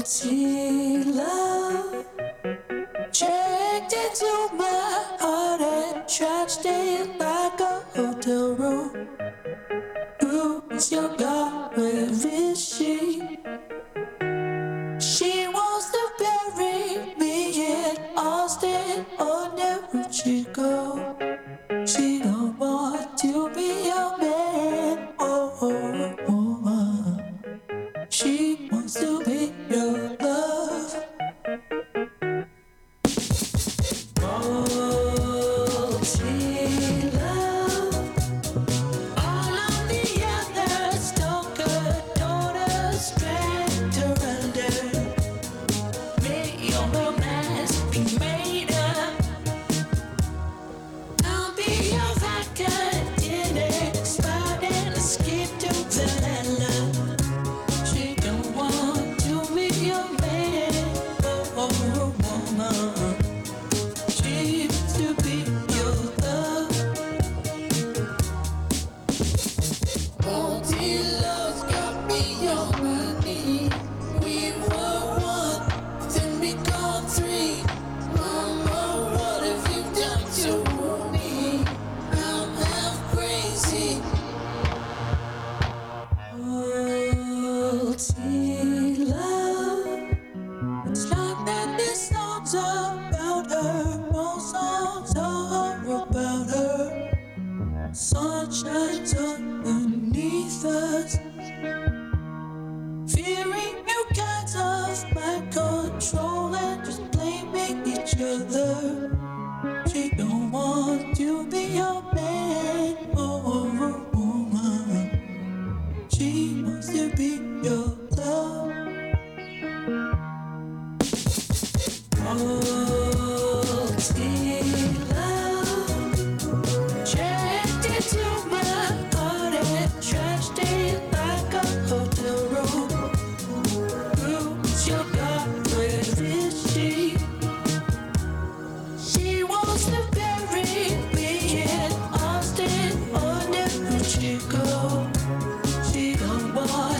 see love checked into my heart and trashed it like a hotel room. Who is your God? Where is she? She wants to bury me in Austin or New Chicago. She don't want to be a man or a woman. She wants to be your love. Oh, see love. All of the others don't adore us, surrender. Make your romance be made up. I'll be your vodka dinner spot and escape to vanilla. She don't want to be your man or a woman. She wants to be your love. Multi love's got me on my knee. We were one, then become three. Mama, what have you done to me? I'm half crazy. Multi love. It's not that this song's about her. Most songs are about her. Sun shines underneath us. Fearing new kinds of mind control and just blaming each other. She don't want to be a man or a woman. She wants to be your love. Oh, see love. Checked into my heart and trashed it like a hotel room. Who's your God? Where is she? She wants to bury me in Austin or New Chicago. She don't want